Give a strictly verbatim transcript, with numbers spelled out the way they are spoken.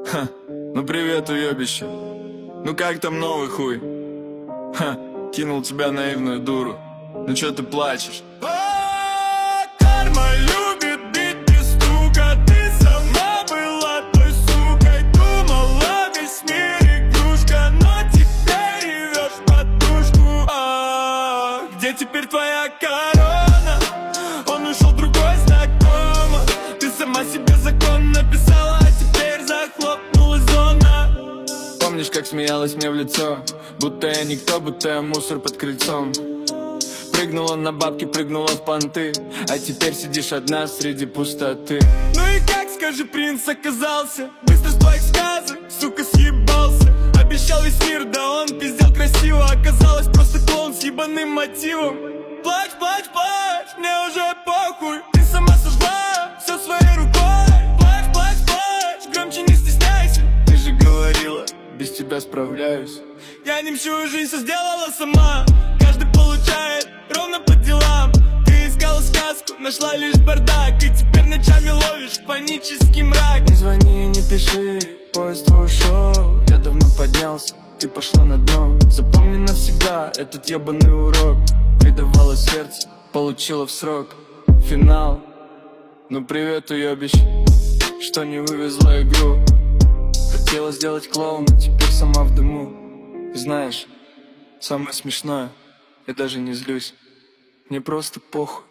Ха, ну привет, уебище. Ну как там новый хуй? Ха, кинул тебя наивную дуру. Ну чё ты плачешь? Карма любит бить без стука. Ты сама была той сукой. Думала, весь мир игрушка, но теперь ревешь подушку. А, где теперь твоя корона? Он ушел другой знакомо. Ты сама себе закон написала, а теперь захлопнулась зона. Помнишь, как смеялась мне в лицо? Будто я никто, будто я мусор под крыльцом. Прыгнула на бабки, прыгнула в понты, а теперь сидишь одна среди пустоты. Ну и как, скажи, принц оказался? Быстро с твоих сказок, сука, съебался. Обещал весь мир, да он пиздел красиво. Оказалось просто клоун с ебаным мотивом. Плачь, плачь, плачь, мне уже похуй. Ты сама сожгла все своей рукой. Плачь, плачь, плачь, громче не стесняйся. Ты же говорила, без тебя справляюсь. Я не мщу, жизнь все сделала сама. Каждый получает ровно по делам. Ты искала сказку, нашла лишь бардак. И теперь ночами ловишь панический мрак. Не звони, не пиши, поезд твой ушел. Я давно поднялся, ты пошла на дно. Запомни навсегда этот ебаный урок. Предавала сердце, получила в срок. Финал, ну привет, уебище, что не вывезла игру. Хотела сделать клоуна, теперь сама в дыму. И знаешь, самое смешное, я даже не злюсь. Мне просто похуй.